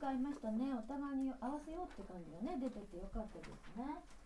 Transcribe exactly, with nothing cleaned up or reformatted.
合いましたね。お互いに合わせようって感じがね出ててよかったですね。